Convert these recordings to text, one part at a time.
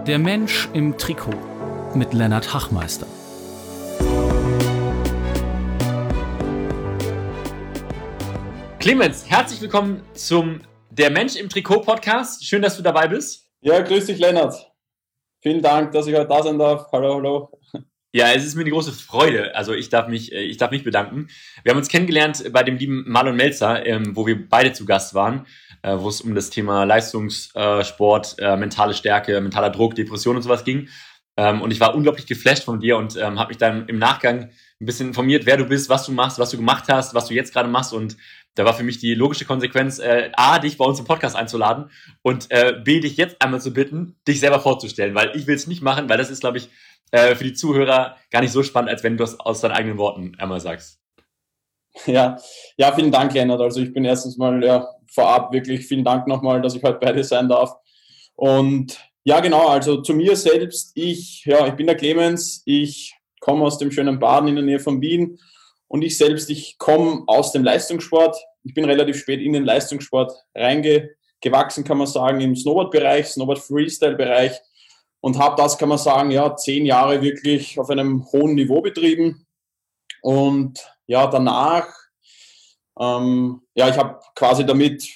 Der Mensch im Trikot mit Lennart Hachmeister. Clemens, herzlich willkommen zum Der Mensch im Trikot Podcast. Schön, dass du dabei bist. Ja, grüß dich, Lennart. Vielen Dank, dass ich heute da sein darf. Hallo, hallo. Ja, es ist mir eine große Freude. Also ich darf mich bedanken. Wir haben uns kennengelernt bei dem lieben Marlon Melzer, wo wir beide zu Gast waren, wo es um das Thema Leistungssport, mentale Stärke, mentaler Druck, Depression und sowas ging. Und ich war unglaublich geflasht von dir und habe mich dann im Nachgang ein bisschen informiert, wer du bist, was du machst, was du gemacht hast, was du jetzt gerade machst. Und da war für mich die logische Konsequenz, A, dich bei uns im Podcast einzuladen und B, dich jetzt einmal zu bitten, dich selber vorzustellen. Weil ich will es nicht machen, weil das ist, glaube ich, für die Zuhörer gar nicht so spannend, als wenn du das aus deinen eigenen Worten einmal sagst. Ja, vielen Dank, Lennart. Also ich bin erstens mal vorab wirklich vielen Dank nochmal, dass ich heute bei dir sein darf. Und ja, genau, also zu mir selbst, ich bin der Clemens, ich komme aus dem schönen Baden in der Nähe von Wien und ich komme aus dem Leistungssport. Ich bin relativ spät in den Leistungssport reingewachsen, kann man sagen, im Snowboard-Bereich, Snowboard-Freestyle-Bereich. Und habe das, kann man sagen, 10 Jahre wirklich auf einem hohen Niveau betrieben. Und ja, danach, ich habe quasi damit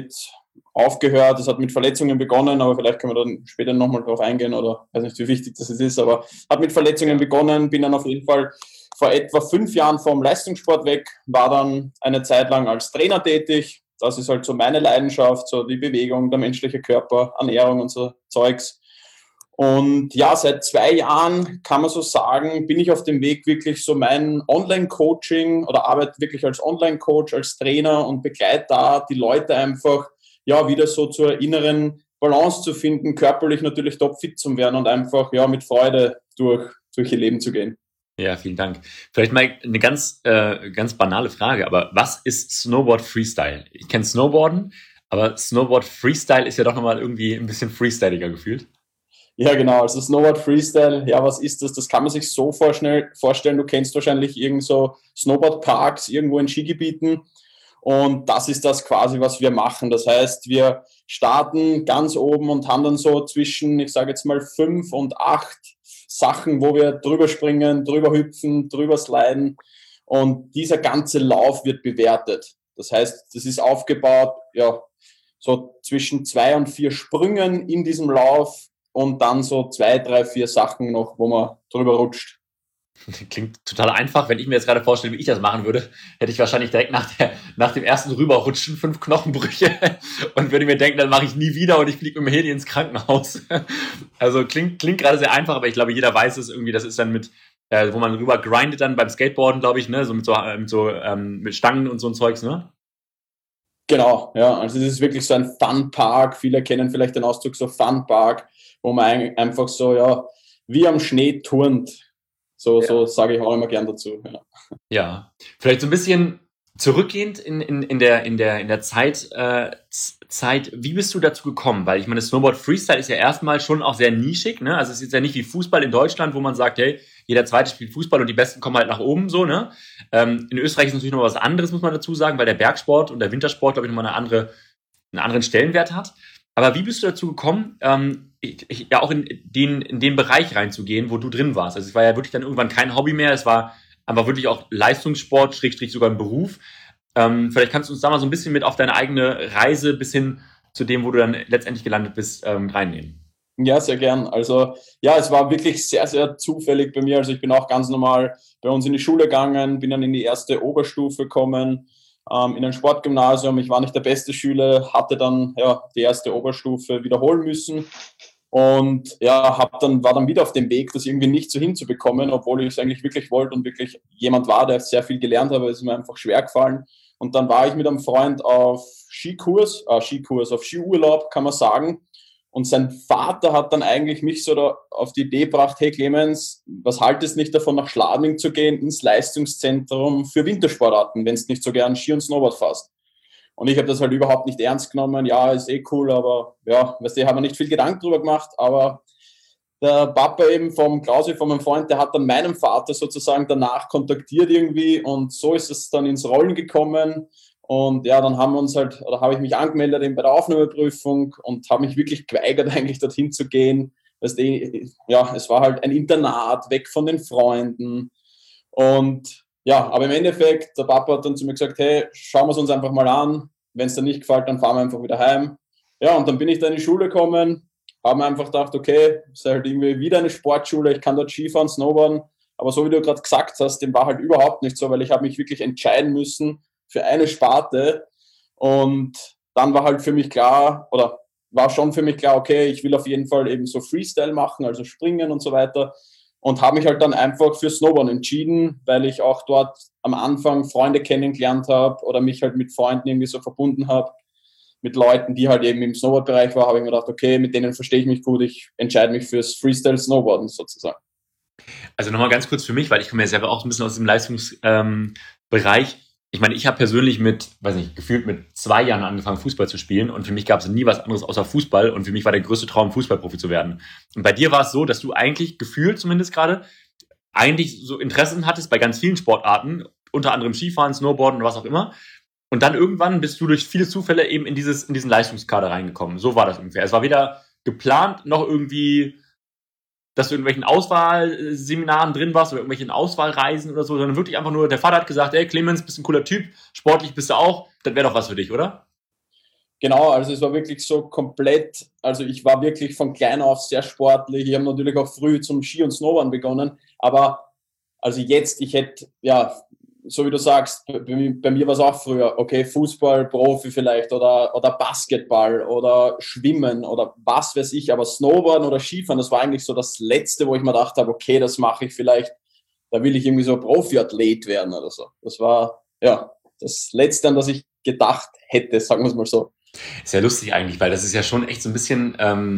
aufgehört. Es hat mit Verletzungen begonnen, aber vielleicht können wir dann später nochmal drauf eingehen oder weiß nicht, wie wichtig das ist, aber hat mit Verletzungen begonnen, bin dann auf jeden Fall vor etwa 5 Jahren vom Leistungssport weg, war dann eine Zeit lang als Trainer tätig. Das ist halt so meine Leidenschaft, so die Bewegung, der menschliche Körper, Ernährung und so Zeugs. Und ja, seit 2 Jahren, kann man so sagen, bin ich auf dem Weg, wirklich so mein Online-Coaching oder arbeite wirklich als Online-Coach, als Trainer und begleite da die Leute einfach, wieder so zur inneren Balance zu finden, körperlich natürlich topfit zu werden und einfach, mit Freude durch ihr Leben zu gehen. Ja, vielen Dank. Vielleicht mal eine ganz banale Frage, aber was ist Snowboard Freestyle? Ich kenne Snowboarden, aber Snowboard Freestyle ist ja doch nochmal irgendwie ein bisschen freestyliger gefühlt. Ja, genau. Also Snowboard Freestyle, was ist das? Das kann man sich so vorstellen. Du kennst wahrscheinlich irgend so Snowboardparks irgendwo in Skigebieten. Und das ist das quasi, was wir machen. Das heißt, wir starten ganz oben und haben dann so zwischen, ich sage jetzt mal 5 und 8 Sachen, wo wir drüber springen, drüber hüpfen, drüber sliden. Und dieser ganze Lauf wird bewertet. Das heißt, das ist aufgebaut, so zwischen 2 und 4 Sprüngen in diesem Lauf. Und dann so 2, 3, 4 Sachen noch, wo man drüber rutscht. Klingt total einfach. Wenn ich mir jetzt gerade vorstelle, wie ich das machen würde, hätte ich wahrscheinlich direkt nach dem ersten Rüberrutschen 5 Knochenbrüche und würde mir denken, dann mache ich nie wieder und ich fliege mit dem Heli ins Krankenhaus. Also klingt gerade sehr einfach, aber ich glaube, jeder weiß es irgendwie. Das ist dann mit, wo man rüber grindet dann beim Skateboarden, glaube ich, ne, so mit Stangen und so ein Zeugs, ne? Genau, ja. Also es ist wirklich so ein Fun-Park. Viele kennen vielleicht den Ausdruck so Fun-Park, wo man einfach so, wie am Schnee turnt. So sage ich auch immer gern dazu. Ja, vielleicht so ein bisschen zurückgehend in der Zeit, wie bist du dazu gekommen? Weil ich meine, Snowboard Freestyle ist ja erstmal schon auch sehr nischig, ne? Also es ist ja nicht wie Fußball in Deutschland, wo man sagt, hey, jeder Zweite spielt Fußball und die Besten kommen halt nach oben, so, ne? In Österreich ist natürlich noch was anderes, muss man dazu sagen, weil der Bergsport und der Wintersport, glaube ich, nochmal einen anderen Stellenwert hat. Aber wie bist du dazu gekommen, auch in den Bereich reinzugehen, wo du drin warst? Also es war ja wirklich dann irgendwann kein Hobby mehr, es war einfach wirklich auch Leistungssport, / sogar ein Beruf. Vielleicht kannst du uns da mal so ein bisschen mit auf deine eigene Reise bis hin zu dem, wo du dann letztendlich gelandet bist, reinnehmen. Ja, sehr gern. Also es war wirklich sehr, sehr zufällig bei mir. Also ich bin auch ganz normal bei uns in die Schule gegangen, bin dann in die erste Oberstufe gekommen, in ein Sportgymnasium. Ich war nicht der beste Schüler, hatte dann die erste Oberstufe wiederholen müssen und war dann wieder auf dem Weg, das irgendwie nicht so hinzubekommen, obwohl ich es eigentlich wirklich wollte und wirklich jemand war, der sehr viel gelernt hat, aber es ist mir einfach schwer gefallen. Und dann war ich mit einem Freund auf auf Skiurlaub, kann man sagen. Und sein Vater hat dann eigentlich mich so da auf die Idee gebracht, hey Clemens, was haltest du nicht davon, nach Schladming zu gehen, ins Leistungszentrum für Wintersportarten, wenn du nicht so gern Ski und Snowboard fährst? Und ich habe das halt überhaupt nicht ernst genommen. Ja, ist cool, aber haben wir nicht viel Gedanken drüber gemacht. Aber der Papa eben vom Klausi, von meinem Freund, der hat dann meinen Vater sozusagen danach kontaktiert irgendwie und so ist es dann ins Rollen gekommen. Und dann habe ich mich angemeldet eben bei der Aufnahmeprüfung und habe mich wirklich geweigert, eigentlich dorthin zu gehen, ja, es war halt ein Internat, weg von den Freunden. Und ja, aber im Endeffekt, der Papa hat dann zu mir gesagt, hey, schauen wir es uns einfach mal an. Wenn es dir nicht gefällt, dann fahren wir einfach wieder heim. Ja, und dann bin ich da in die Schule gekommen, habe mir einfach gedacht, okay, es ist halt irgendwie wieder eine Sportschule, ich kann dort Skifahren, Snowboarden. Aber so wie du gerade gesagt hast, dem war halt überhaupt nicht so, weil ich habe mich wirklich entscheiden müssen für eine Sparte. Und dann war halt für mich klar, oder war schon für mich klar, okay, ich will auf jeden Fall eben so Freestyle machen, also springen und so weiter. Und habe mich halt dann einfach für Snowboard entschieden, weil ich auch dort am Anfang Freunde kennengelernt habe oder mich halt mit Freunden irgendwie so verbunden habe, mit Leuten, die halt eben im Snowboard-Bereich waren, habe ich mir gedacht, okay, mit denen verstehe ich mich gut, ich entscheide mich fürs Freestyle-Snowboarden sozusagen. Also nochmal ganz kurz für mich, weil ich komme ja selber auch ein bisschen aus dem Leistungsbereich. Ich meine, ich habe persönlich gefühlt mit 2 Jahren angefangen, Fußball zu spielen und für mich gab es nie was anderes außer Fußball und für mich war der größte Traum, Fußballprofi zu werden. Und bei dir war es so, dass du eigentlich gefühlt zumindest gerade eigentlich so Interessen hattest bei ganz vielen Sportarten, unter anderem Skifahren, Snowboarden und was auch immer. Und dann irgendwann bist du durch viele Zufälle eben in diesen Leistungskader reingekommen. So war das ungefähr. Es war weder geplant noch irgendwie, dass du in irgendwelchen Auswahlseminaren drin warst oder irgendwelchen Auswahlreisen oder so, sondern wirklich einfach nur, der Vater hat gesagt, hey Clemens, bist ein cooler Typ, sportlich bist du auch, das wäre doch was für dich, oder? Genau, also es war wirklich so komplett, also ich war wirklich von klein auf sehr sportlich. Ich habe natürlich auch früh zum Ski und Snowboarden begonnen, aber also jetzt, ich hätte, ja, so wie du sagst, bei mir war es auch früher, okay, Fußball, Profi vielleicht oder Basketball oder Schwimmen oder was weiß ich, aber Snowboarden oder Skifahren, das war eigentlich so das Letzte, wo ich mir gedacht habe, okay, das mache ich vielleicht, da will ich irgendwie so Profiathlet werden oder so. Das war, ja, das Letzte, an das ich gedacht hätte, sagen wir es mal so. Ist ja lustig eigentlich, weil das ist ja schon echt so ein bisschen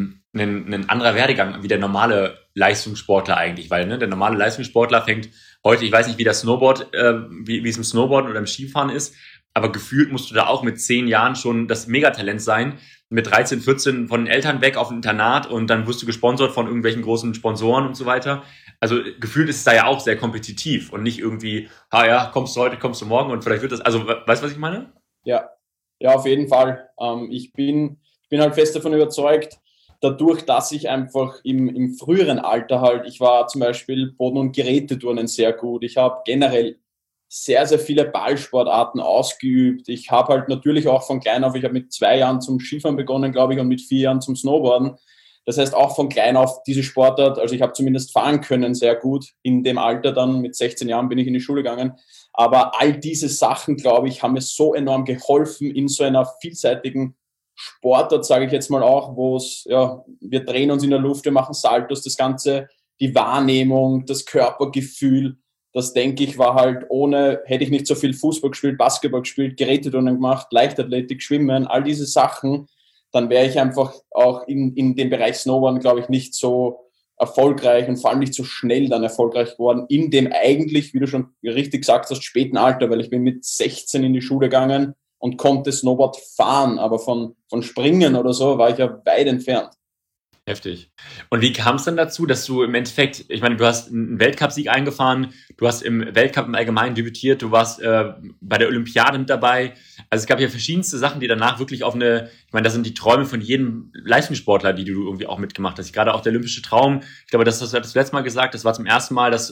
ein anderer Werdegang wie der normale Leistungssportler eigentlich, weil der normale Leistungssportler fängt heute, ich weiß nicht, wie das Snowboard, wie es im Snowboarden oder im Skifahren ist, aber gefühlt musst du da auch mit 10 Jahren schon das Megatalent sein, mit 13, 14 von den Eltern weg auf ein Internat und dann wirst du gesponsert von irgendwelchen großen Sponsoren und so weiter. Also gefühlt ist es da ja auch sehr kompetitiv und nicht irgendwie, ja, kommst du heute, kommst du morgen und vielleicht wird das, also weißt du, was ich meine? Ja, ja, auf jeden Fall. Ich bin halt fest davon überzeugt, dadurch, dass ich einfach im früheren Alter halt, ich war zum Beispiel Boden- und Geräteturnen sehr gut. Ich habe generell sehr, sehr viele Ballsportarten ausgeübt. Ich habe halt natürlich auch von klein auf, ich habe mit 2 Jahren zum Skifahren begonnen, glaube ich, und mit 4 Jahren zum Snowboarden. Das heißt, auch von klein auf diese Sportart, also ich habe zumindest fahren können sehr gut. In dem Alter dann, mit 16 Jahren bin ich in die Schule gegangen. Aber all diese Sachen, glaube ich, haben mir so enorm geholfen in so einer vielseitigen Sportart, sage ich jetzt mal auch, wo es, ja, wir drehen uns in der Luft, wir machen Saltos, das Ganze, die Wahrnehmung, das Körpergefühl, das denke ich, war halt hätte ich nicht so viel Fußball gespielt, Basketball gespielt, Geräteturnen gemacht, Leichtathletik, Schwimmen, all diese Sachen, dann wäre ich einfach auch in dem Bereich Snowboarden, glaube ich, nicht so erfolgreich und vor allem nicht so schnell dann erfolgreich geworden, in dem eigentlich, wie du schon richtig gesagt hast, späten Alter, weil ich bin mit 16 in die Schule gegangen und konnte Snowboard fahren, aber von Springen oder so war ich ja weit entfernt. Heftig. Und wie kam es dann dazu, dass du im Endeffekt, ich meine, du hast einen Weltcupsieg eingefahren, du hast im Weltcup im Allgemeinen debütiert, du warst bei der Olympiade mit dabei. Also es gab ja verschiedenste Sachen, die danach wirklich ich meine, das sind die Träume von jedem Leistungssportler, die du irgendwie auch mitgemacht hast. Gerade auch der olympische Traum. Ich glaube, das hast du das letzte Mal gesagt, das war zum ersten Mal, dass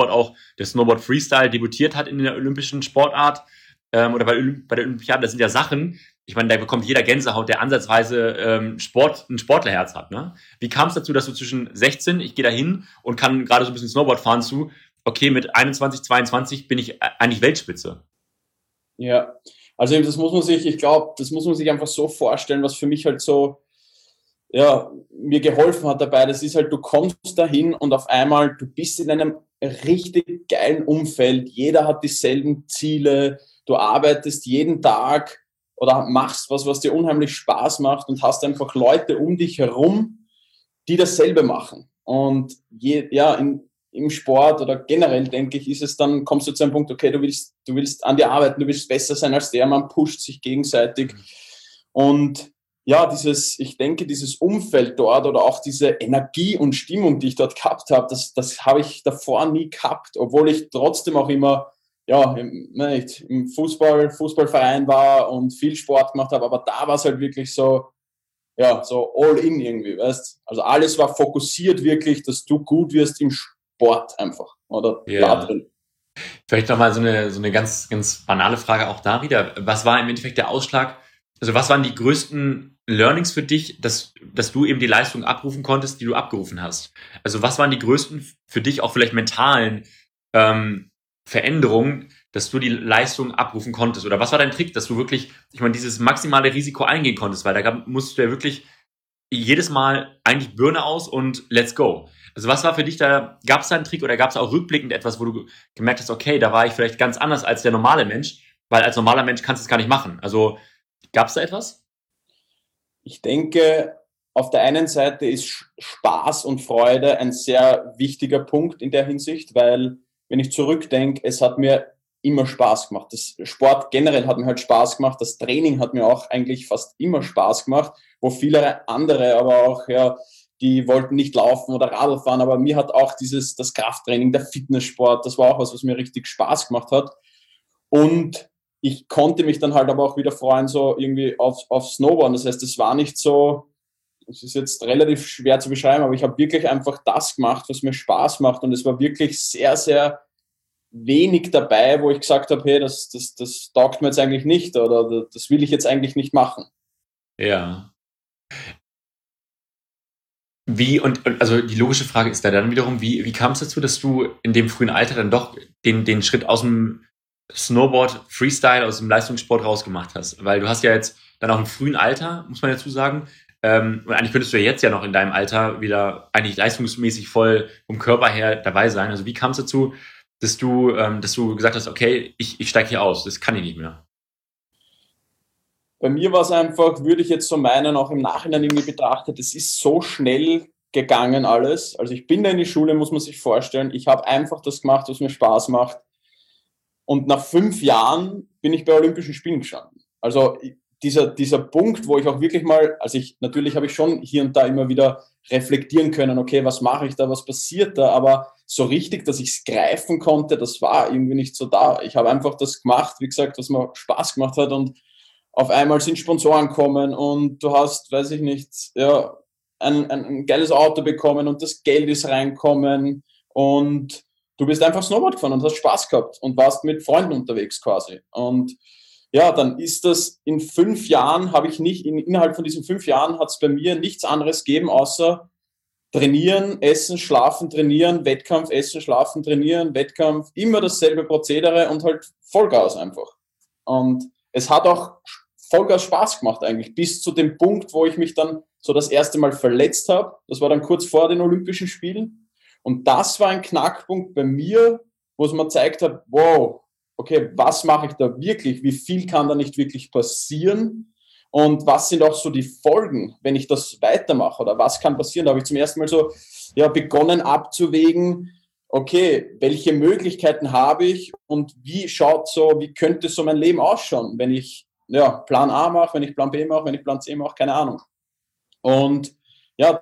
der Snowboard Freestyle debütiert hat in der olympischen Sportart oder bei der Olympiade. Das sind ja Sachen, ich meine, da bekommt jeder Gänsehaut, der ansatzweise ein Sportlerherz hat. Ne? Wie kam es dazu, dass du zwischen 16, ich gehe da hin und kann gerade so ein bisschen Snowboard fahren zu, okay, mit 21, 22 bin ich eigentlich Weltspitze? Ja, also ich glaube, das muss man sich einfach so vorstellen, was für mich halt so, ja, mir geholfen hat dabei. Das ist halt, du kommst dahin und auf einmal, du bist in einem richtig geilen Umfeld. Jeder hat dieselben Ziele. Du arbeitest jeden Tag oder machst was dir unheimlich Spaß macht und hast einfach Leute um dich herum, die dasselbe machen. Und im Sport oder generell, denke ich, kommst du zu einem Punkt, okay, du willst an dir arbeiten, du willst besser sein als der, man pusht sich gegenseitig. Und ja, ich denke, dieses Umfeld dort oder auch diese Energie und Stimmung, die ich dort gehabt habe, das habe ich davor nie gehabt, obwohl ich trotzdem auch immer im Fußballverein war und viel Sport gemacht habe, aber da war es halt wirklich so, ja, so all in irgendwie, weißt? Also alles war fokussiert wirklich, dass du gut wirst im Sport einfach, oder? Klar Ja. drin. Vielleicht nochmal so eine ganz, ganz banale Frage auch da wieder. Was war im Endeffekt der Ausschlag? Also was waren die größten Learnings für dich, dass du eben die Leistung abrufen konntest, die du abgerufen hast? Also was waren die größten für dich auch vielleicht mentalen Veränderungen, dass du die Leistung abrufen konntest? Oder was war dein Trick, dass du wirklich, ich meine, dieses maximale Risiko eingehen konntest? Weil musst du ja wirklich jedes Mal eigentlich Birne aus und let's go. Also was war für dich da, gab es da einen Trick oder gab es auch rückblickend etwas, wo du gemerkt hast, okay, da war ich vielleicht ganz anders als der normale Mensch, weil als normaler Mensch kannst du es gar nicht machen. Also gab es da etwas? Ich denke, auf der einen Seite ist Spaß und Freude ein sehr wichtiger Punkt in der Hinsicht, weil wenn ich zurückdenke, es hat mir immer Spaß gemacht. Das Sport generell hat mir halt Spaß gemacht. Das Training hat mir auch eigentlich fast immer Spaß gemacht, wo viele andere aber auch, ja, die wollten nicht laufen oder Radl fahren, aber mir hat auch das Krafttraining, der Fitnesssport, das war auch was mir richtig Spaß gemacht hat. Und ich konnte mich dann halt aber auch wieder freuen, so irgendwie auf Snowboarden. Das heißt, es war nicht so, es ist jetzt relativ schwer zu beschreiben, aber ich habe wirklich einfach das gemacht, was mir Spaß macht. Und es war wirklich sehr, sehr wenig dabei, wo ich gesagt habe, hey, das taugt mir jetzt eigentlich nicht oder das will ich jetzt eigentlich nicht machen. Ja. Und also die logische Frage ist da dann wiederum, wie kam es dazu, dass du in dem frühen Alter dann doch den Schritt aus dem Snowboard, Freestyle, aus dem Leistungssport rausgemacht hast? Weil du hast ja jetzt dann auch im frühen Alter, muss man dazu sagen, und eigentlich könntest du ja jetzt ja noch in deinem Alter wieder eigentlich leistungsmäßig voll vom Körper her dabei sein. Also wie kam es dazu, dass du gesagt hast, okay, ich steige hier aus, das kann ich nicht mehr. Bei mir war es einfach, würde ich jetzt so meinen, auch im Nachhinein irgendwie betrachtet, es ist so schnell gegangen alles. Also ich bin da in die Schule, muss man sich vorstellen. Ich habe einfach das gemacht, was mir Spaß macht. Und nach 5 Jahren bin ich bei Olympischen Spielen gestanden. Also dieser Punkt, wo ich auch wirklich mal, natürlich habe ich schon hier und da immer wieder reflektieren können, okay, was mache ich da, was passiert da, aber so richtig, dass ich es greifen konnte, das war irgendwie nicht so da. Ich habe einfach das gemacht, wie gesagt, was mir Spaß gemacht hat und auf einmal sind Sponsoren kommen und du hast, weiß ich nicht, ja, ein geiles Auto bekommen und das Geld ist reinkommen und du bist einfach Snowboard gefahren und hast Spaß gehabt und warst mit Freunden unterwegs quasi. Und ja, dann ist das in 5 Jahren, habe ich nicht, innerhalb von diesen 5 Jahren hat es bei mir nichts anderes gegeben, außer trainieren, essen, schlafen, trainieren, Wettkampf, essen, schlafen, trainieren, Wettkampf, immer dasselbe Prozedere und halt Vollgas einfach. Und es hat auch Vollgas Spaß gemacht eigentlich, bis zu dem Punkt, wo ich mich dann so das erste Mal verletzt habe. Das war dann kurz vor den Olympischen Spielen. Und das war ein Knackpunkt bei mir, wo es mir gezeigt hat, wow, okay, was mache ich da wirklich? Wie viel kann da nicht wirklich passieren? Und was sind auch so die Folgen, wenn ich das weitermache? Oder was kann passieren? Da habe ich zum ersten Mal so ja, begonnen abzuwägen, okay, welche Möglichkeiten habe ich und wie könnte so mein Leben ausschauen, wenn ich ja, Plan A mache, wenn ich Plan B mache, wenn ich Plan C mache, keine Ahnung. Und ja,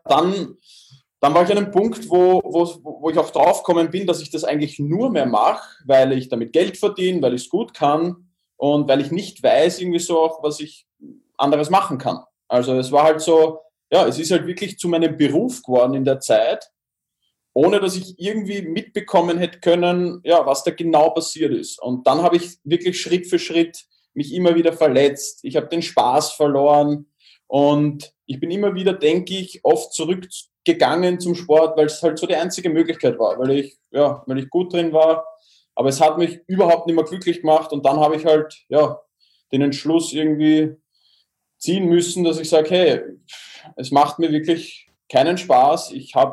dann war ich an einem Punkt, wo ich auch draufgekommen bin, dass ich das eigentlich nur mehr mache, weil ich damit Geld verdiene, weil ich es gut kann und weil ich nicht weiß, irgendwie so auch, was ich anderes machen kann. Also es war halt so, ja, es ist halt wirklich zu meinem Beruf geworden in der Zeit, ohne dass ich irgendwie mitbekommen hätte können, ja, was da genau passiert ist. Und dann habe ich wirklich Schritt für Schritt mich immer wieder verletzt. Ich habe den Spaß verloren und ich bin immer wieder, denke ich, oft zurückgegangen zum Sport, weil es halt so die einzige Möglichkeit war, weil ich gut drin war. Aber es hat mich überhaupt nicht mehr glücklich gemacht und dann habe ich halt, ja, den Entschluss irgendwie ziehen müssen, dass ich sage, hey, es macht mir wirklich keinen Spaß.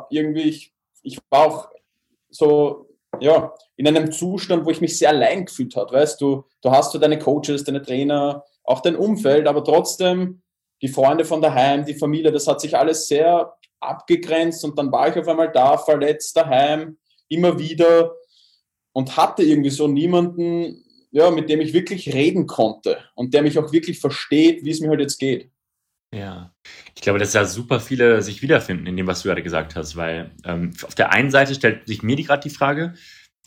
Ich war auch so, ja, in einem Zustand, wo ich mich sehr allein gefühlt habe. Weißt du, du hast so deine Coaches, deine Trainer, auch dein Umfeld, aber trotzdem die Freunde von daheim, die Familie, das hat sich alles sehr abgegrenzt und dann war ich auf einmal da, verletzt daheim, immer wieder und hatte irgendwie so niemanden, ja, mit dem ich wirklich reden konnte und der mich auch wirklich versteht, wie es mir halt jetzt geht. Ja, ich glaube, dass da super viele sich wiederfinden in dem, was du gerade gesagt hast, weil auf der einen Seite stellt sich mir gerade die Frage,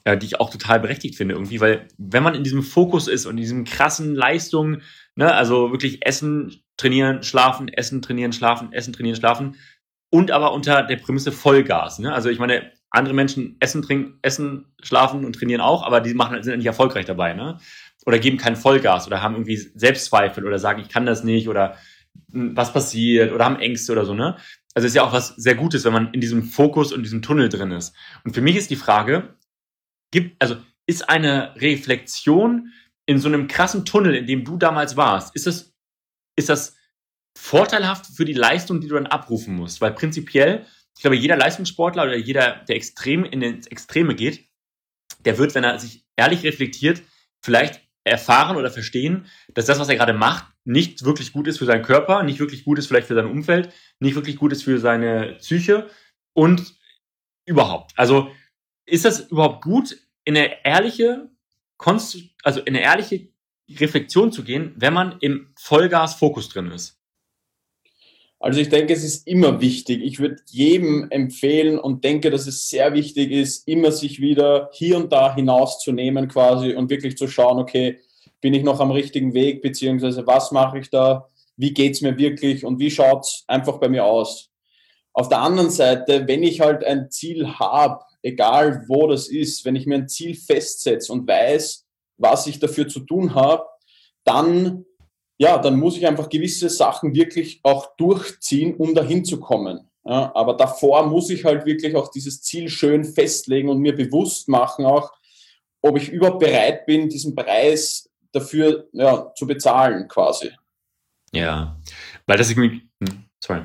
die ich auch total berechtigt finde irgendwie, weil wenn man in diesem Fokus ist und in diesem krassen Leistung, ne, also wirklich essen, trainieren, schlafen, essen, trainieren, schlafen, essen, trainieren, schlafen und aber unter der Prämisse Vollgas, ne? Also ich meine, andere Menschen essen, trinken, essen, schlafen und trainieren auch, aber die sind nicht erfolgreich dabei, ne? Oder geben kein Vollgas oder haben irgendwie Selbstzweifel oder sagen, ich kann das nicht oder was passiert oder haben Ängste oder so, ne? Also ist ja auch was sehr Gutes, wenn man in diesem Fokus und diesem Tunnel drin ist. Und für mich ist die Frage, ist eine Reflexion in so einem krassen Tunnel, in dem du damals warst, ist das vorteilhaft für die Leistung, die du dann abrufen musst? Weil prinzipiell, ich glaube, jeder Leistungssportler oder jeder, der extrem in ins Extreme geht, der wird, wenn er sich ehrlich reflektiert, vielleicht erfahren oder verstehen, dass das, was er gerade macht, nicht wirklich gut ist für seinen Körper, nicht wirklich gut ist vielleicht für sein Umfeld, nicht wirklich gut ist für seine Psyche und überhaupt. Also ist das überhaupt gut, in eine ehrliche, in eine ehrliche Reflexion zu gehen, wenn man im Vollgas-Fokus drin ist? Also ich denke, es ist immer wichtig. Ich würde jedem empfehlen und denke, dass es sehr wichtig ist, immer sich wieder hier und da hinauszunehmen quasi und wirklich zu schauen, okay, bin ich noch am richtigen Weg, beziehungsweise was mache ich da, wie geht's mir wirklich und wie schaut's einfach bei mir aus. Auf der anderen Seite, wenn ich halt ein Ziel habe, egal wo das ist, wenn ich mir ein Ziel festsetze und weiß, was ich dafür zu tun habe, dann dann muss ich einfach gewisse Sachen wirklich auch durchziehen, um dahin zu kommen. Ja, aber davor muss ich halt wirklich auch dieses Ziel schön festlegen und mir bewusst machen auch, ob ich überhaupt bereit bin, diesen Preis dafür zu bezahlen quasi. Ja, weil das ist irgendwie, sorry.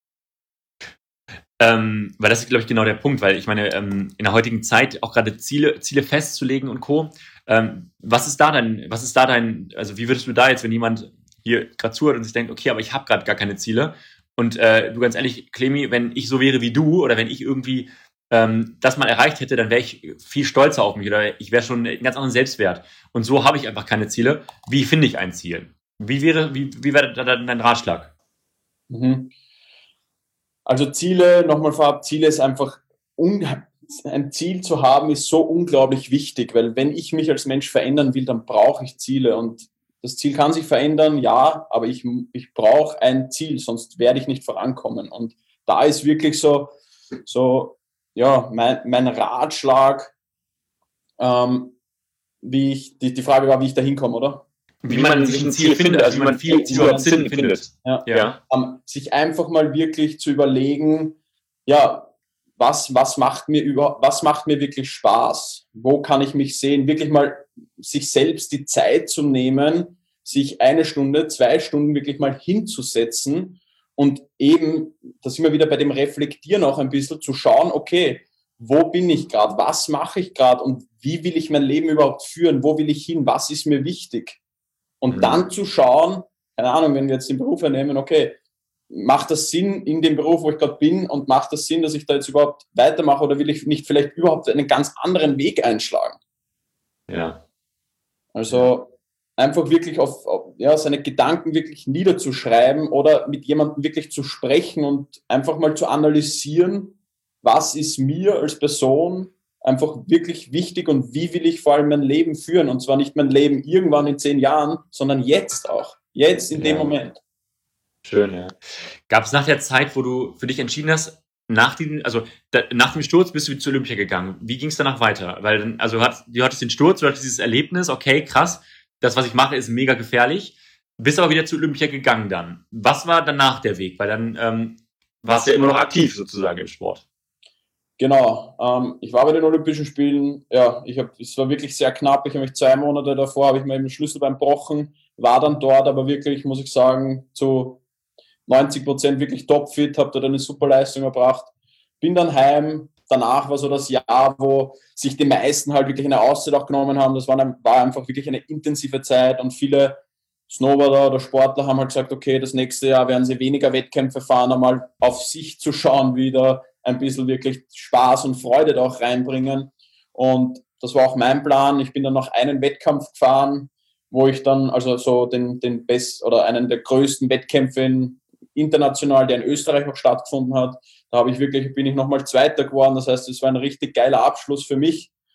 Weil das ist, glaube ich, genau der Punkt, weil ich meine, in der heutigen Zeit auch gerade Ziele festzulegen und Co. Was ist da dein, also wie würdest du da jetzt, wenn jemand hier gerade zuhört und sich denkt, okay, aber ich habe gerade gar keine Ziele und du ganz ehrlich, Clemi, wenn ich so wäre wie du oder wenn ich irgendwie das mal erreicht hätte, dann wäre ich viel stolzer auf mich oder ich wäre schon einen ganz anderen Selbstwert und so habe ich einfach keine Ziele. Wie finde ich ein Ziel? Wie wäre da dein Ratschlag? Mhm. Also Ziele, nochmal vorab, Ziele ist einfach, ein Ziel zu haben, ist so unglaublich wichtig, weil wenn ich mich als Mensch verändern will, dann brauche ich Ziele und das Ziel kann sich verändern, ja, aber ich brauche ein Ziel, sonst werde ich nicht vorankommen. Und da ist wirklich mein Ratschlag, die Frage war, wie ich da hinkomme, oder? Wie man sich ein Ziel findet, also wie man viel Sinn findet. Ja. Sich einfach mal wirklich zu überlegen, was macht mir wirklich Spaß? Wo kann ich mich sehen? Wirklich mal sich selbst die Zeit zu nehmen, sich 1 Stunde, 2 Stunden wirklich mal hinzusetzen und eben, da sind wir wieder bei dem Reflektieren auch ein bisschen, zu schauen, okay, wo bin ich gerade? Was mache ich gerade? Und wie will ich mein Leben überhaupt führen? Wo will ich hin? Was ist mir wichtig? Und dann zu schauen, keine Ahnung, wenn wir jetzt den Beruf ernehmen, okay, macht das Sinn in dem Beruf, wo ich gerade bin und macht das Sinn, dass ich da jetzt überhaupt weitermache oder will ich nicht vielleicht überhaupt einen ganz anderen Weg einschlagen? Ja. Also einfach wirklich seine Gedanken wirklich niederzuschreiben oder mit jemandem wirklich zu sprechen und einfach mal zu analysieren, was ist mir als Person einfach wirklich wichtig und wie will ich vor allem mein Leben führen? Und zwar nicht mein Leben irgendwann in 10 Jahren, sondern jetzt auch. Jetzt in dem Moment. Schön, ja. Gab es nach der Zeit, wo du für dich entschieden hast, nach dem Sturz bist du zu Olympia gegangen. Wie ging es danach weiter? Weil du hattest den Sturz, du hattest dieses Erlebnis, okay, krass, das, was ich mache, ist mega gefährlich. Bist aber wieder zu Olympia gegangen dann. Was war danach der Weg? Weil dann warst du ja immer noch aktiv sozusagen im Sport. Genau, ich war bei den Olympischen Spielen, es war wirklich sehr knapp, ich habe mich 2 Monate davor, habe ich mir eben den Schlüsselbein gebrochen, war dann dort, aber wirklich, muss ich sagen, zu 90% wirklich topfit, habe dort eine super Leistung erbracht, bin dann heim, danach war so das Jahr, wo sich die meisten halt wirklich eine Auszeit auch genommen haben, das war einfach wirklich eine intensive Zeit und viele Snowboarder oder Sportler haben halt gesagt, okay, das nächste Jahr werden sie weniger Wettkämpfe fahren, einmal auf sich zu schauen wieder, ein bisschen wirklich Spaß und Freude da auch reinbringen. Und das war auch mein Plan. Ich bin dann noch einen Wettkampf gefahren, wo ich dann also so den best oder einen der größten Wettkämpfe international, der in Österreich auch stattgefunden hat. Da bin ich nochmal Zweiter geworden. Das heißt, es war ein richtig geiler Abschluss für mich.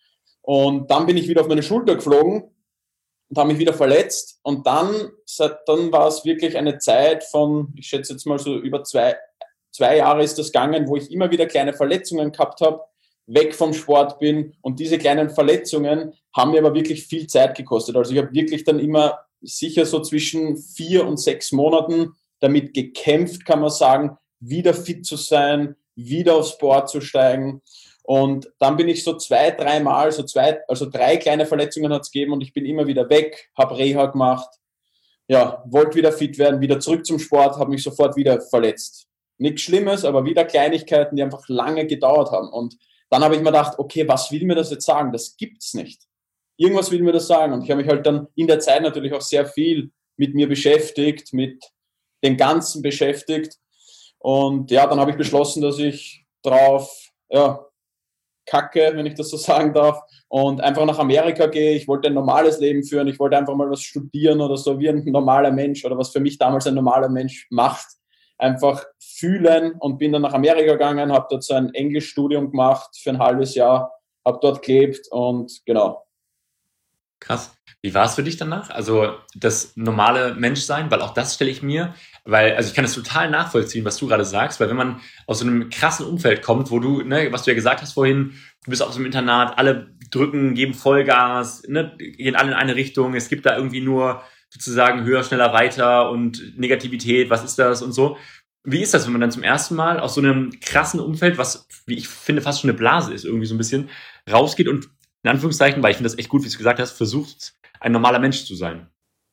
Und dann bin ich wieder auf meine Schulter geflogen und habe mich wieder verletzt. Und dann war es wirklich eine Zeit von, ich schätze jetzt mal so über zwei Jahre ist das gegangen, wo ich immer wieder kleine Verletzungen gehabt habe, weg vom Sport bin. Und diese kleinen Verletzungen haben mir aber wirklich viel Zeit gekostet. Also ich habe wirklich dann immer sicher so zwischen 4 und 6 Monaten damit gekämpft, kann man sagen, wieder fit zu sein, wieder aufs Board zu steigen. Und dann bin ich so 2-3 Mal, also 3 kleine Verletzungen hat es gegeben und ich bin immer wieder weg, habe Reha gemacht, ja, wollte wieder fit werden, wieder zurück zum Sport, habe mich sofort wieder verletzt. Nichts Schlimmes, aber wieder Kleinigkeiten, die einfach lange gedauert haben. Und dann habe ich mir gedacht, okay, was will mir das jetzt sagen? Das gibt's nicht. Irgendwas will mir das sagen. Und ich habe mich halt dann in der Zeit natürlich auch sehr viel mit mir beschäftigt, mit dem Ganzen beschäftigt. Und ja, dann habe ich beschlossen, dass ich drauf, ja, kacke, wenn ich das so sagen darf, und einfach nach Amerika gehe. Ich wollte ein normales Leben führen. Ich wollte einfach mal was studieren oder so, wie ein normaler Mensch oder was für mich damals ein normaler Mensch macht. Einfach fühlen und bin dann nach Amerika gegangen, habe dort so ein Englischstudium gemacht für ein halbes Jahr, habe dort gelebt und genau. Krass. Wie war es für dich danach? Also das normale Menschsein, weil auch das stelle ich mir, also ich kann es total nachvollziehen, was du gerade sagst, weil wenn man aus so einem krassen Umfeld kommt, wo du, ne, was du ja gesagt hast vorhin, du bist auf so einem Internat, alle drücken, geben Vollgas, ne, gehen alle in eine Richtung, es gibt da irgendwie nur sozusagen höher, schneller, weiter und Negativität, was ist das und so. Wie ist das, wenn man dann zum ersten Mal aus so einem krassen Umfeld, was, wie ich finde, fast schon eine Blase ist, irgendwie so ein bisschen, rausgeht und in Anführungszeichen, weil ich finde das echt gut, wie du gesagt hast, versucht, ein normaler Mensch zu sein?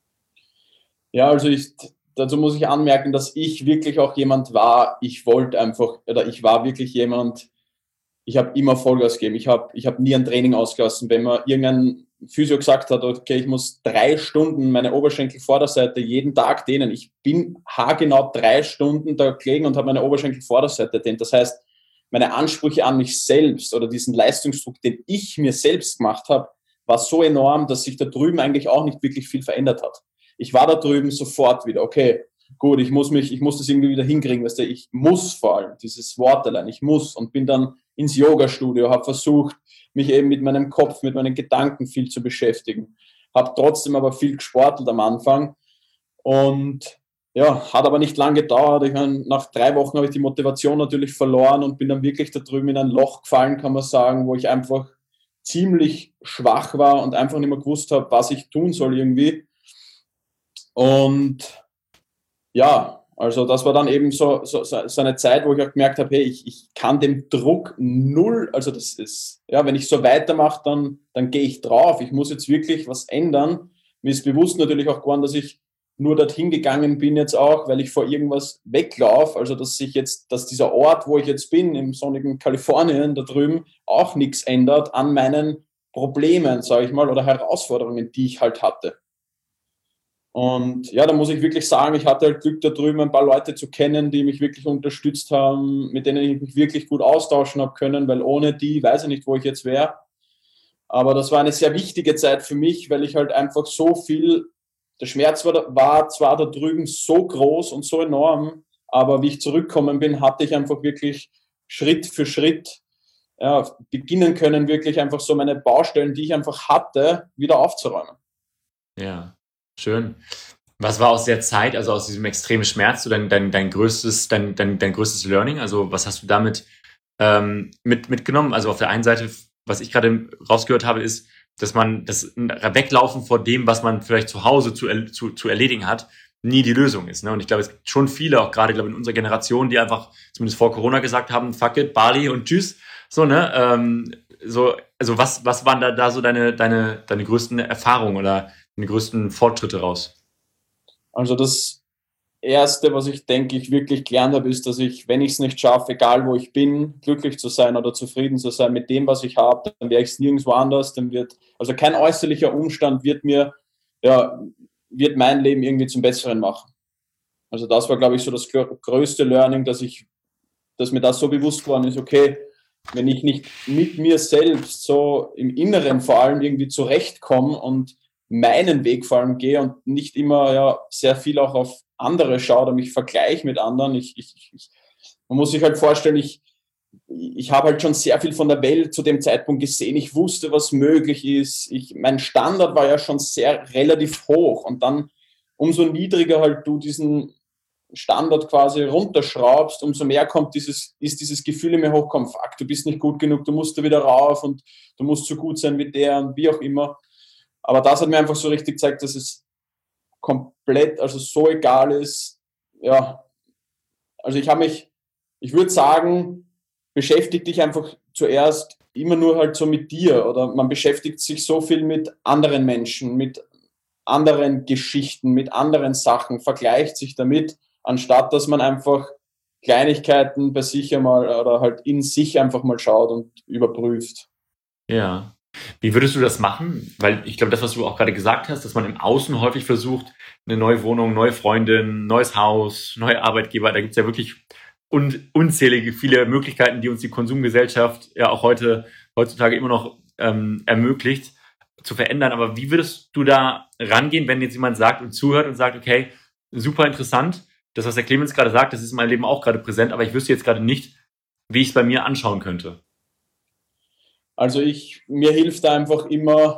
Ja, also dazu muss ich anmerken, dass ich wirklich auch jemand war, ich war wirklich jemand, ich habe immer Vollgas gegeben. Ich hab nie ein Training ausgelassen. Wenn mir irgendein Physio gesagt hat, okay, ich muss 3 Stunden meine Oberschenkelvorderseite jeden Tag dehnen. Ich bin haargenau 3 Stunden da gelegen und habe meine Oberschenkelvorderseite dehnt. Das heißt, meine Ansprüche an mich selbst oder diesen Leistungsdruck, den ich mir selbst gemacht habe, war so enorm, dass sich da drüben eigentlich auch nicht wirklich viel verändert hat. Ich war da drüben sofort wieder, okay, gut, ich muss das irgendwie wieder hinkriegen, weißt du, ich muss vor allem, dieses Wort allein, ich muss, und bin dann ins Yoga-Studio, habe versucht, mich eben mit meinem Kopf, mit meinen Gedanken viel zu beschäftigen, habe trotzdem aber viel gesportelt am Anfang und ja, hat aber nicht lange gedauert. Ich meine, nach 3 Wochen habe ich die Motivation natürlich verloren und bin dann wirklich da drüben in ein Loch gefallen, kann man sagen, wo ich einfach ziemlich schwach war und einfach nicht mehr gewusst habe, was ich tun soll irgendwie. Und ja, also das war dann eben so eine Zeit, wo ich auch gemerkt habe, hey, ich kann dem Druck null, also das ist, ja, wenn ich so weitermache, dann gehe ich drauf. Ich muss jetzt wirklich was ändern. Mir ist bewusst natürlich auch geworden, dass ich nur dorthin gegangen bin jetzt auch, weil ich vor irgendwas weglaufe. Also dass dieser Ort, wo ich jetzt bin, im sonnigen Kalifornien da drüben, auch nichts ändert an meinen Problemen, sage ich mal, oder Herausforderungen, die ich halt hatte. Und ja, da muss ich wirklich sagen, ich hatte halt Glück da drüben, ein paar Leute zu kennen, die mich wirklich unterstützt haben, mit denen ich mich wirklich gut austauschen habe können, weil ohne die weiß ich nicht, wo ich jetzt wäre. Aber das war eine sehr wichtige Zeit für mich, weil ich halt einfach so viel, der Schmerz war zwar da drüben so groß und so enorm, aber wie ich zurückgekommen bin, hatte ich einfach wirklich Schritt für Schritt beginnen können, wirklich einfach so meine Baustellen, die ich einfach hatte, wieder aufzuräumen. Ja, schön. Was war aus der Zeit, also aus diesem extremen Schmerz, so dein größtes Learning? Also was hast du damit mitgenommen? Also auf der einen Seite, was ich gerade rausgehört habe, ist, dass man das Weglaufen vor dem, was man vielleicht zu Hause zu erledigen hat, nie die Lösung ist. Ne? Und ich glaube, es gibt schon viele, auch gerade glaube ich, in unserer Generation, die einfach zumindest vor Corona gesagt haben, fuck it, Bali und tschüss. So, ne? Also was waren da so deine größten Erfahrungen oder deine größten Fortschritte raus? Also das Erste, was ich denke, ich wirklich gelernt habe, ist, dass ich, wenn ich es nicht schaffe, egal wo ich bin, glücklich zu sein oder zufrieden zu sein mit dem, was ich habe, dann werde ich es nirgendwo anders. Also kein äußerlicher Umstand wird mein Leben irgendwie zum Besseren machen. Also das war, glaube ich, so das größte Learning, dass mir das so bewusst geworden ist, okay, wenn ich nicht mit mir selbst so im Inneren vor allem irgendwie zurechtkomme und meinen Weg vor allem gehe und nicht immer sehr viel auch auf andere schaue oder mich vergleiche mit anderen. Man muss sich halt vorstellen, ich habe halt schon sehr viel von der Welt zu dem Zeitpunkt gesehen. Ich wusste, was möglich ist. Mein Standard war ja schon relativ hoch. Und dann, umso niedriger halt du diesen Standard quasi runterschraubst, umso mehr ist dieses Gefühl in mir hochkommen, fuck, du bist nicht gut genug, du musst da wieder rauf und du musst so gut sein wie der und wie auch immer. Aber das hat mir einfach so richtig gezeigt, dass es komplett, also so egal ist. Ja, also ich würde sagen, beschäftige dich einfach zuerst immer nur halt so mit dir, oder man beschäftigt sich so viel mit anderen Menschen, mit anderen Geschichten, mit anderen Sachen, vergleicht sich damit, anstatt dass man einfach Kleinigkeiten bei sich einmal oder halt in sich einfach mal schaut und überprüft. Ja. Wie würdest du das machen? Weil ich glaube, das, was du auch gerade gesagt hast, dass man im Außen häufig versucht, eine neue Wohnung, neue Freundin, neues Haus, neue Arbeitgeber, da gibt es ja wirklich unzählige viele Möglichkeiten, die uns die Konsumgesellschaft ja auch heutzutage immer noch ermöglicht, zu verändern. Aber wie würdest du da rangehen, wenn jetzt jemand sagt und zuhört und sagt, okay, super interessant, das, was der Clemens gerade sagt, das ist in meinem Leben auch gerade präsent, aber ich wüsste jetzt gerade nicht, wie ich es bei mir anschauen könnte. Also mir hilft einfach immer,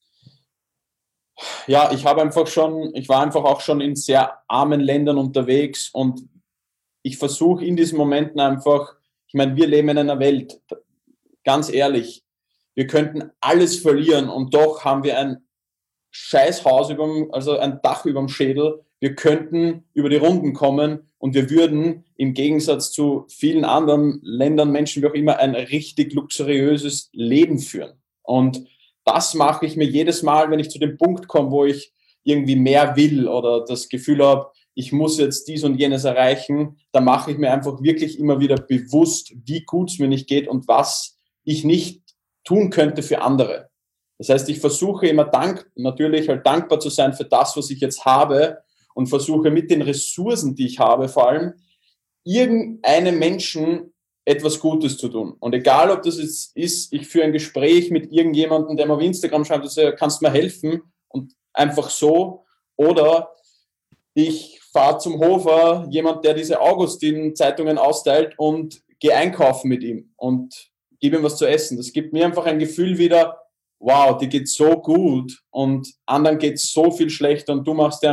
ja, ich war einfach auch schon in sehr armen Ländern unterwegs und ich versuche in diesen Momenten einfach, ich meine, wir leben in einer Welt, ganz ehrlich, wir könnten alles verlieren und doch haben wir ein Scheißhaus also ein Dach überm Schädel. Wir könnten über die Runden kommen und wir würden im Gegensatz zu vielen anderen Ländern, Menschen, wie auch immer, ein richtig luxuriöses Leben führen. Und das mache ich mir jedes Mal, wenn ich zu dem Punkt komme, wo ich irgendwie mehr will oder das Gefühl habe, ich muss jetzt dies und jenes erreichen, da mache ich mir einfach wirklich immer wieder bewusst, wie gut es mir nicht geht und was ich nicht tun könnte für andere. Das heißt, ich versuche immer natürlich halt dankbar zu sein für das, was ich jetzt habe und versuche mit den Ressourcen, die ich habe, vor allem irgendeinem Menschen etwas Gutes zu tun. Und egal, ob das jetzt ist, ich führe ein Gespräch mit irgendjemandem, der mir auf Instagram schreibt, kannst du mir helfen und einfach so, oder ich fahre zum Hofer, jemand, der diese Augustin-Zeitungen austeilt und gehe einkaufen mit ihm und gebe ihm was zu essen. Das gibt mir einfach ein Gefühl wieder, wow, dir geht's so gut und anderen geht's so viel schlechter und du machst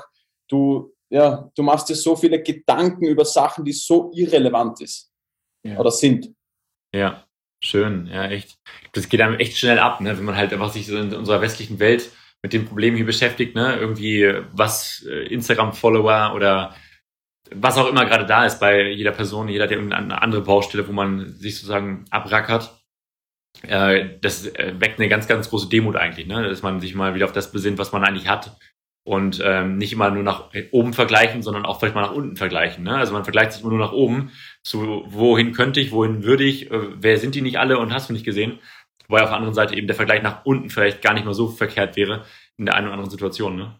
dir so viele Gedanken über Sachen, die so irrelevant oder sind. Ja, schön, ja, echt. Das geht einem echt schnell ab, ne, wenn man halt einfach sich so in unserer westlichen Welt mit den Problemen hier beschäftigt, ne, irgendwie was Instagram-Follower oder was auch immer gerade da ist bei jeder Person, jeder hat ja irgendeine andere Baustelle, wo man sich sozusagen abrackert. Das weckt eine ganz, ganz große Demut eigentlich, ne, dass man sich mal wieder auf das besinnt, was man eigentlich hat und nicht immer nur nach oben vergleichen, sondern auch vielleicht mal nach unten vergleichen, ne, also man vergleicht sich immer nur nach oben, zu wohin könnte ich, wohin würde ich, wer sind die nicht alle und hast du nicht gesehen, wobei auf der anderen Seite eben der Vergleich nach unten vielleicht gar nicht mal so verkehrt wäre in der einen oder anderen Situation, ne.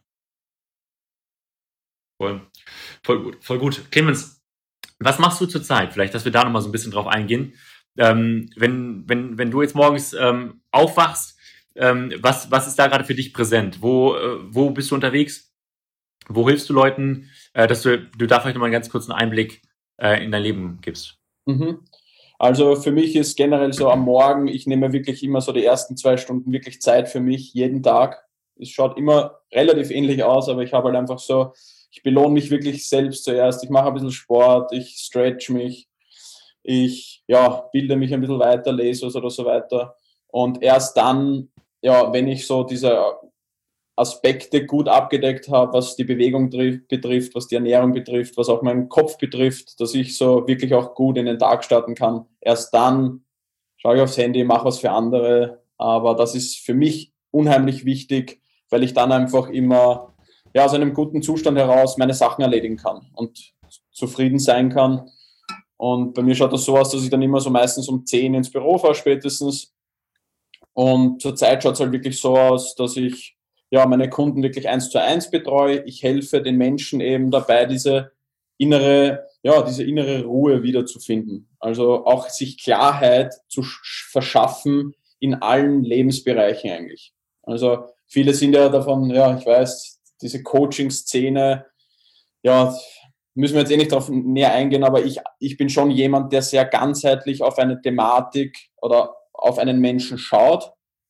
Voll gut, voll gut. Clemens, was machst du zurzeit? Vielleicht, dass wir da nochmal so ein bisschen drauf eingehen. Wenn du jetzt morgens aufwachst, was ist da gerade für dich präsent? Wo bist du unterwegs? Wo hilfst du Leuten? Dass du da vielleicht nochmal einen ganz kurzen Einblick in dein Leben gibst. Mhm. Also für mich ist generell so am Morgen, ich nehme wirklich immer so die ersten 2 Stunden wirklich Zeit für mich, jeden Tag. Es schaut immer relativ ähnlich aus, aber ich habe halt einfach so, ich belohne mich wirklich selbst zuerst. Ich mache ein bisschen Sport, ich stretch mich, ich bilde mich ein bisschen weiter, lese was oder so weiter. Und erst dann, wenn ich so diese Aspekte gut abgedeckt habe, was die Bewegung betrifft, was die Ernährung betrifft, was auch meinen Kopf betrifft, dass ich so wirklich auch gut in den Tag starten kann. Erst dann schaue ich aufs Handy, mache was für andere. Aber das ist für mich unheimlich wichtig, weil ich dann einfach immer aus einem guten Zustand heraus meine Sachen erledigen kann und zufrieden sein kann. Und bei mir schaut das so aus, dass ich dann immer so meistens um 10 ins Büro fahre spätestens. Und zurzeit schaut es halt wirklich so aus, dass ich meine Kunden wirklich 1:1 betreue. Ich helfe den Menschen eben dabei, diese innere Ruhe wiederzufinden. Also auch sich Klarheit zu verschaffen in allen Lebensbereichen eigentlich. Also viele sind ja davon, ich weiß, diese Coaching-Szene, müssen wir jetzt eh nicht darauf näher eingehen, aber ich bin schon jemand, der sehr ganzheitlich auf eine Thematik oder auf einen Menschen schaut.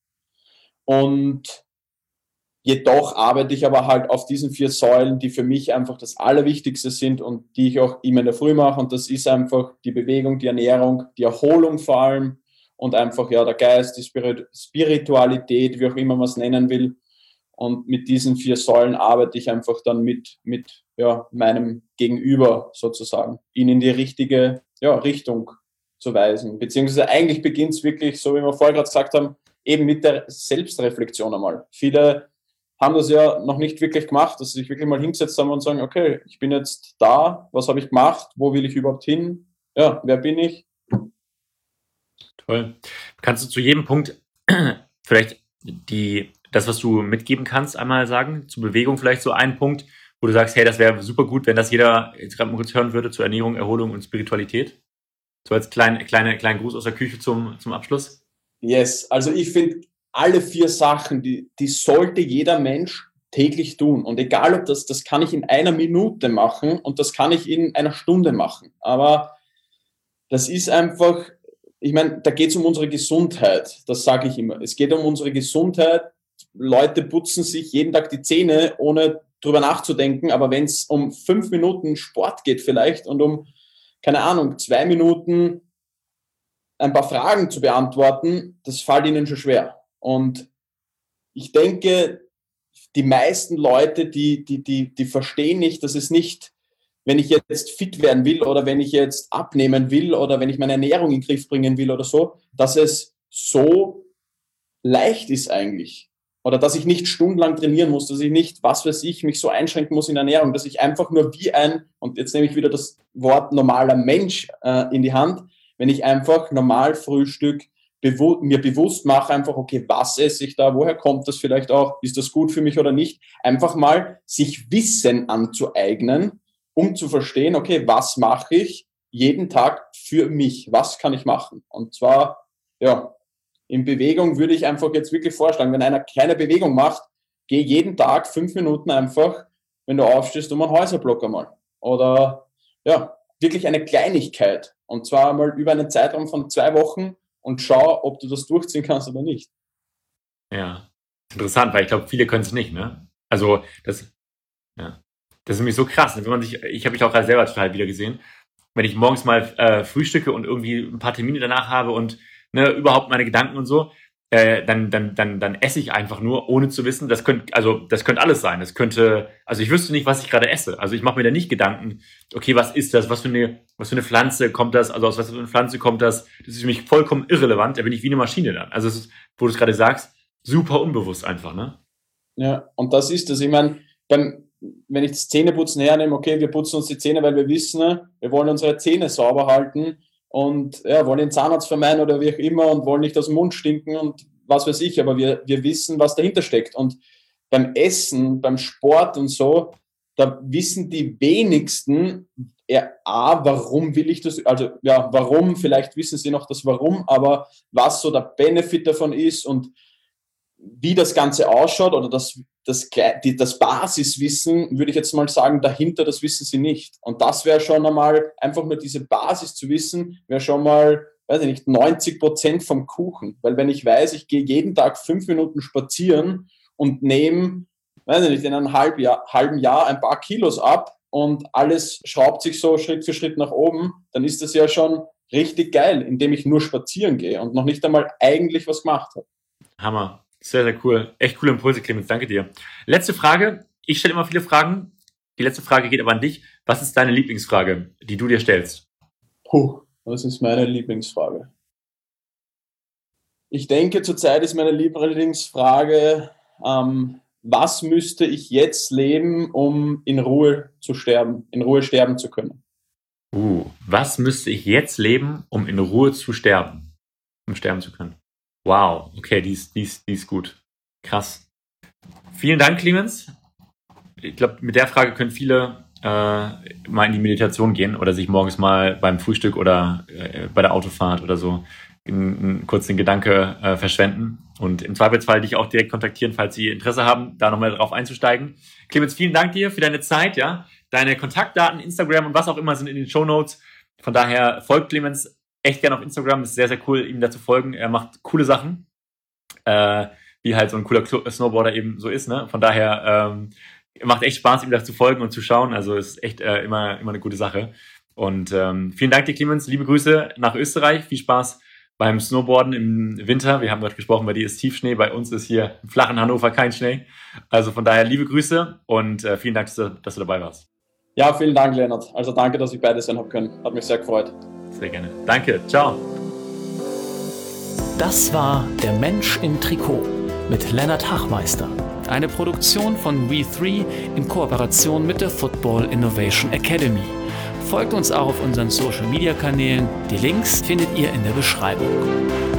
Und jedoch arbeite ich aber halt auf diesen 4 Säulen, die für mich einfach das Allerwichtigste sind und die ich auch immer in der Früh mache. Und das ist einfach die Bewegung, die Ernährung, die Erholung vor allem und einfach ja der Geist, die Spiritualität, wie auch immer man es nennen will. Und mit diesen 4 Säulen arbeite ich einfach dann mit ja, meinem Gegenüber sozusagen, ihn in die richtige Richtung zu weisen. Beziehungsweise eigentlich beginnt es wirklich, so wie wir vorher gerade gesagt haben, eben mit der Selbstreflexion einmal. Viele haben das ja noch nicht wirklich gemacht, dass sie sich wirklich mal hingesetzt haben und sagen, okay, ich bin jetzt da, was habe ich gemacht, wo will ich überhaupt hin, ja, wer bin ich? Toll. Kannst du zu jedem Punkt vielleicht das, was du mitgeben kannst, einmal sagen? Zur Bewegung vielleicht so einen Punkt, wo du sagst, hey, das wäre super gut, wenn das jeder jetzt gerade mal kurz hören würde, zur Ernährung, Erholung und Spiritualität? So als kleinen Gruß aus der Küche zum Abschluss. Yes, also ich finde, alle 4 Sachen, die sollte jeder Mensch täglich tun. Und egal ob das kann ich in einer Minute machen und das kann ich in einer Stunde machen. Aber das ist einfach, ich meine, da geht es um unsere Gesundheit. Das sage ich immer. Es geht um unsere Gesundheit. Leute putzen sich jeden Tag die Zähne, ohne drüber nachzudenken. Aber wenn es um 5 Minuten Sport geht vielleicht und um, keine Ahnung, 2 Minuten ein paar Fragen zu beantworten, das fällt ihnen schon schwer. Und ich denke, die meisten Leute, die verstehen nicht, dass es nicht, wenn ich jetzt fit werden will oder wenn ich jetzt abnehmen will oder wenn ich meine Ernährung in den Griff bringen will oder so, dass es so leicht ist eigentlich. Oder dass ich nicht stundenlang trainieren muss, dass ich nicht, was weiß ich, mich so einschränken muss in Ernährung, dass ich einfach nur wie und jetzt nehme ich wieder das Wort normaler Mensch in die Hand, wenn ich einfach normal Frühstück mir bewusst mache, einfach, okay, was esse ich da, woher kommt das vielleicht auch, ist das gut für mich oder nicht, einfach mal sich Wissen anzueignen, um zu verstehen, okay, was mache ich jeden Tag für mich, was kann ich machen? Und zwar, ja, in Bewegung würde ich einfach jetzt wirklich vorschlagen, wenn einer keine Bewegung macht, geh jeden Tag 5 Minuten einfach, wenn du aufstehst, um einen Häuserblock einmal. Oder ja, wirklich eine Kleinigkeit. Und zwar mal über einen Zeitraum von 2 Wochen und schau, ob du das durchziehen kannst oder nicht. Ja, interessant, weil ich glaube, viele können es nicht, ne? Also, das ist nämlich so krass. Wenn ich habe mich auch gerade selber total wieder gesehen, wenn ich morgens mal frühstücke und irgendwie ein paar Termine danach habe und überhaupt meine Gedanken und so, dann esse ich einfach nur, ohne zu wissen, das könnte alles sein. Also ich wüsste nicht, was ich gerade esse. Also ich mache mir da nicht Gedanken, okay, was ist das? Was für eine Pflanze kommt das? Also aus was für eine Pflanze kommt das? Das ist für mich vollkommen irrelevant. Da bin ich wie eine Maschine dann. Also es ist, wo du es gerade sagst, super unbewusst einfach, ne? Ja, und das ist das. Ich meine, wenn ich das Zähneputzen hernehme, okay, wir putzen uns die Zähne, weil wir wissen, wir wollen unsere Zähne sauber halten und ja, wollen den Zahnarzt vermeiden oder wie auch immer und wollen nicht aus dem Mund stinken und was weiß ich, aber wir wissen, was dahinter steckt. Und beim Essen, beim Sport und so, da wissen die wenigsten, warum will ich das, also ja, warum, vielleicht wissen sie noch das Warum, aber was so der Benefit davon ist und wie das Ganze ausschaut oder das Basiswissen, würde ich jetzt mal sagen, dahinter, das wissen sie nicht. Und das wäre schon einmal, einfach nur diese Basis zu wissen, wäre schon mal, weiß ich nicht, 90% vom Kuchen. Weil wenn ich weiß, ich gehe jeden Tag 5 Minuten spazieren und nehme, weiß ich nicht, in einem halben Jahr ein paar Kilos ab und alles schraubt sich so Schritt für Schritt nach oben, dann ist das ja schon richtig geil, indem ich nur spazieren gehe und noch nicht einmal eigentlich was gemacht habe. Hammer. Sehr, sehr cool. Echt coole Impulse, Clemens. Danke dir. Letzte Frage. Ich stelle immer viele Fragen. Die letzte Frage geht aber an dich. Was ist deine Lieblingsfrage, die du dir stellst? Das ist meine Lieblingsfrage. Ich denke, zurzeit ist meine Lieblingsfrage, was müsste ich jetzt leben, um in Ruhe sterben zu können? Was müsste ich jetzt leben, um in Ruhe zu sterben? Um sterben zu können. Wow, okay, die ist gut. Krass. Vielen Dank, Clemens. Ich glaube, mit der Frage können viele mal in die Meditation gehen oder sich morgens mal beim Frühstück oder bei der Autofahrt oder so kurz den Gedanke verschwenden und im Zweifelsfall dich auch direkt kontaktieren, falls sie Interesse haben, da nochmal drauf einzusteigen. Clemens, vielen Dank dir für deine Zeit, ja. deine Kontaktdaten, Instagram und was auch immer sind in den Shownotes. Von daher folgt Clemens echt gerne auf Instagram. Ist sehr, sehr cool, ihm da zu folgen. Er macht coole Sachen, wie halt so ein cooler Snowboarder eben so ist. Ne? Von daher macht echt Spaß, ihm da zu folgen und zu schauen. Also ist echt immer eine gute Sache. Und vielen Dank dir, Clemens. Liebe Grüße nach Österreich. Viel Spaß beim Snowboarden im Winter. Wir haben dort gesprochen, bei dir ist Tiefschnee. Bei uns ist hier im flachen Hannover kein Schnee. Also von daher liebe Grüße und vielen Dank, dass du dabei warst. Ja, vielen Dank, Lennart. Also danke, dass ich beide sein habe können. Hat mich sehr gefreut. Sehr gerne. Danke. Ciao. Das war Der Mensch im Trikot mit Lennart Hachmeister. Eine Produktion von We3 in Kooperation mit der Football Innovation Academy. Folgt uns auch auf unseren Social-Media-Kanälen. Die Links findet ihr in der Beschreibung.